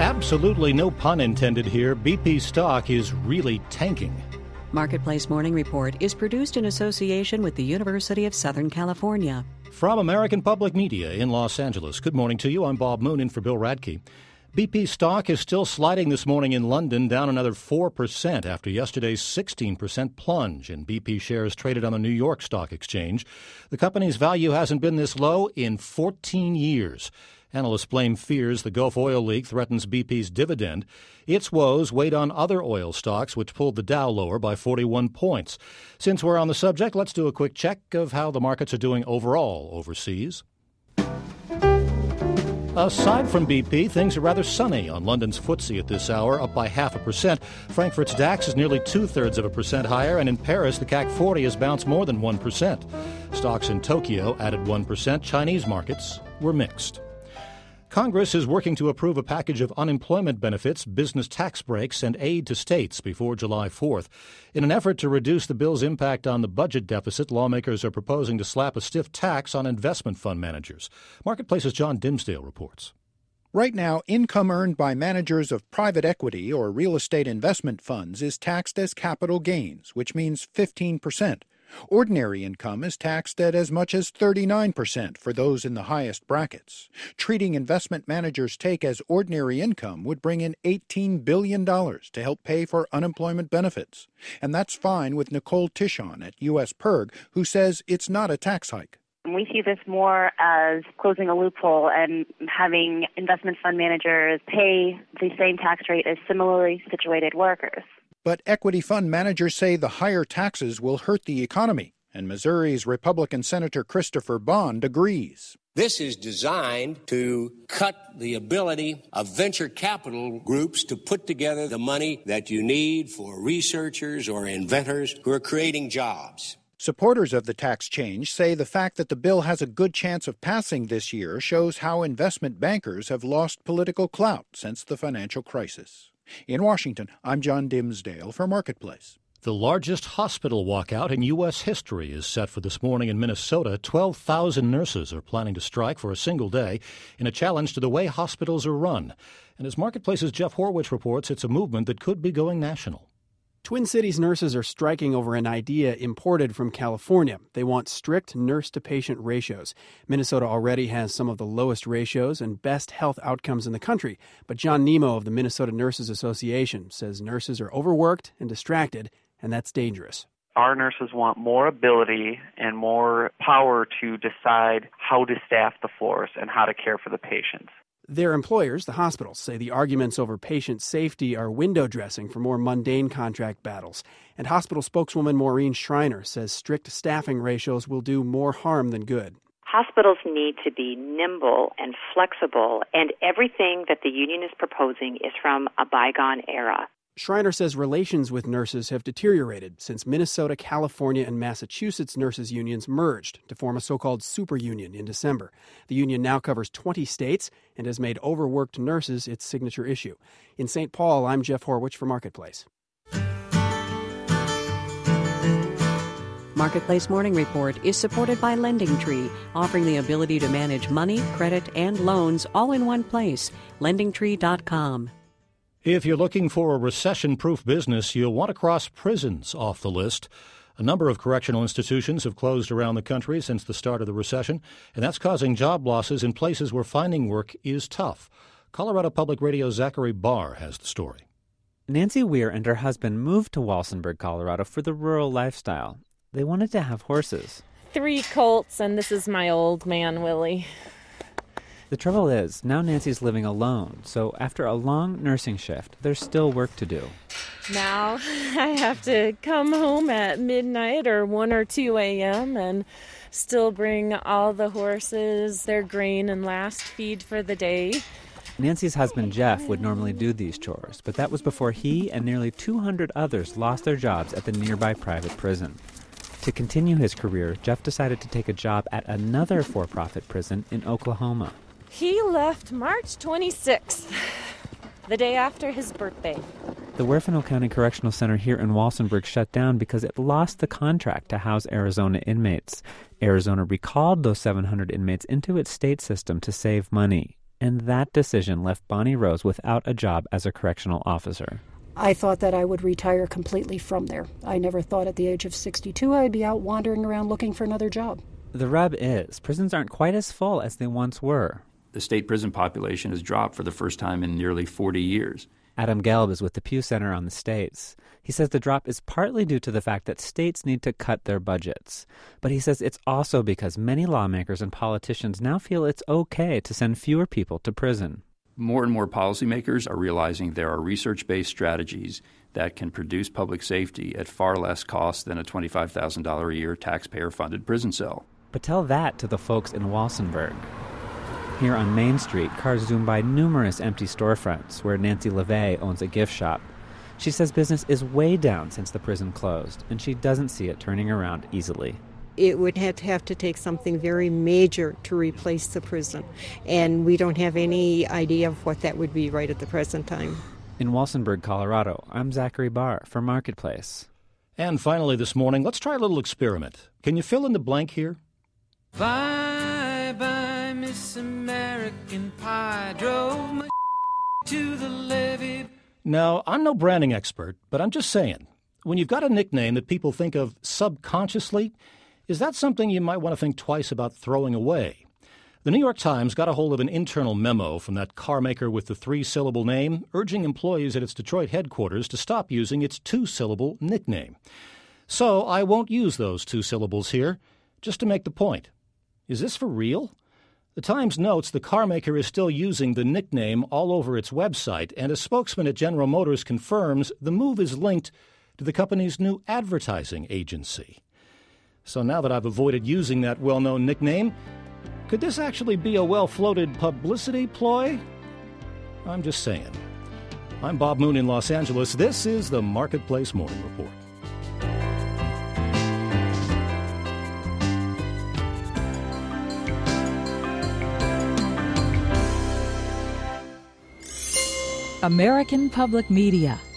Absolutely no pun intended here. BP stock is really tanking. Marketplace Morning Report is produced in association with the University of Southern California. From American Public Media in Los Angeles, good morning to you. I'm Bob Moon in for Bill Radke. BP stock is still sliding this morning in London, down another 4% after yesterday's 16% plunge in BP shares traded on the New York Stock Exchange. The company's value hasn't been this low in 14 years. Analysts blame fears the Gulf oil leak threatens BP's dividend. Its woes weighed on other oil stocks, which pulled the Dow lower by 41 points. Since we're on the subject, let's do a quick check of how the markets are doing overall overseas. Aside from BP, things are rather sunny on London's FTSE at this hour, up by 0.5%. Frankfurt's DAX is nearly 0.2% higher, and in Paris, the CAC 40 has bounced more than 1%. Stocks in Tokyo added 1%. Chinese markets were mixed. Congress is working to approve a package of unemployment benefits, business tax breaks, and aid to states before July 4th. In an effort to reduce the bill's impact on the budget deficit, lawmakers are proposing to slap a stiff tax on investment fund managers. Marketplace's John Dimsdale reports. Right now, income earned by managers of private equity or real estate investment funds is taxed as capital gains, which means 15%. Ordinary income is taxed at as much as 39% for those in the highest brackets. Treating investment managers' take as ordinary income would bring in $18 billion to help pay for unemployment benefits. And that's fine with Nicole Tishon at U.S. PIRG, who says it's not a tax hike. We see this more as closing a loophole and having investment fund managers pay the same tax rate as similarly situated workers. But equity fund managers say the higher taxes will hurt the economy, and Missouri's Republican Senator Christopher Bond agrees. This is designed to cut the ability of venture capital groups to put together the money that you need for researchers or inventors who are creating jobs. Supporters of the tax change say the fact that the bill has a good chance of passing this year shows how investment bankers have lost political clout since the financial crisis. In Washington, I'm John Dimsdale for Marketplace. The largest hospital walkout in U.S. history is set for this morning in Minnesota. 12,000 nurses are planning to strike for a single day in a challenge to the way hospitals are run. And as Marketplace's Jeff Horwich reports, it's a movement that could be going national. Twin Cities nurses are striking over an idea imported from California. They want strict nurse-to-patient ratios. Minnesota already has some of the lowest ratios and best health outcomes in the country. But John Nemo of the Minnesota Nurses Association says nurses are overworked and distracted, and that's dangerous. Our nurses want more ability and more power to decide how to staff the floors and how to care for the patients. Their employers, the hospitals, say the arguments over patient safety are window dressing for more mundane contract battles. And hospital spokeswoman Maureen Schreiner says strict staffing ratios will do more harm than good. Hospitals need to be nimble and flexible, and everything that the union is proposing is from a bygone era. Schreiner says relations with nurses have deteriorated since Minnesota, California, and Massachusetts nurses' unions merged to form a so-called super union in December. The union now covers 20 states and has made overworked nurses its signature issue. In St. Paul, I'm Jeff Horwich for Marketplace. Marketplace Morning Report is supported by LendingTree, offering the ability to manage money, credit, and loans all in one place. LendingTree.com. If you're looking for a recession-proof business, you'll want to cross prisons off the list. A number of correctional institutions have closed around the country since the start of the recession, and that's causing job losses in places where finding work is tough. Colorado Public Radio's Zachary Barr has the story. Nancy Weir and her husband moved to Walsenburg, Colorado for the rural lifestyle. They wanted to have horses. 3 colts, and this is my old man, Willie. The trouble is, now Nancy's living alone, so after a long nursing shift, there's still work to do. Now I have to come home at midnight or 1 or 2 a.m. and still bring all the horses their grain and last feed for the day. Nancy's husband, Jeff, would normally do these chores, but that was before he and nearly 200 others lost their jobs at the nearby private prison. To continue his career, Jeff decided to take a job at another for-profit prison in Oklahoma. He left March 26th, the day after his birthday. The Huerfano County Correctional Center here in Walsenburg shut down because it lost the contract to house Arizona inmates. Arizona recalled those 700 inmates into its state system to save money. And that decision left Bonnie Rose without a job as a correctional officer. I thought that I would retire completely from there. I never thought at the age of 62 I'd be out wandering around looking for another job. The rub is, prisons aren't quite as full as they once were. The state prison population has dropped for the first time in nearly 40 years. Adam Gelb is with the Pew Center on the states. He says the drop is partly due to the fact that states need to cut their budgets. But he says it's also because many lawmakers and politicians now feel it's okay to send fewer people to prison. More and more policymakers are realizing there are research-based strategies that can produce public safety at far less cost than a $25,000 a year taxpayer-funded prison cell. But tell that to the folks in Walsenburg. Here on Main Street, cars zoom by numerous empty storefronts where Nancy LeVay owns a gift shop. She says business is way down since the prison closed, and she doesn't see it turning around easily. It would have to take something very major to replace the prison, and we don't have any idea of what that would be right at the present time. In Walsenburg, Colorado, I'm Zachary Barr for Marketplace. And finally this morning, let's try a little experiment. Can you fill in the blank here? Bye bye, Miss American Pie, drove my to the levee. Now, I'm no branding expert, but I'm just saying, when you've got a nickname that people think of subconsciously, is that something you might want to think twice about throwing away? The New York Times got a hold of an internal memo from that car maker with the 3-syllable name, urging employees at its Detroit headquarters to stop using its 2-syllable nickname. So I won't use those 2 syllables here, just to make the point. Is this for real? The Times notes the car maker is still using the nickname all over its website, and a spokesman at General Motors confirms the move is linked to the company's new advertising agency. So now that I've avoided using that well-known nickname, could this actually be a well-floated publicity ploy? I'm just saying. I'm Bob Moon in Los Angeles. This is the Marketplace Morning Report. American Public Media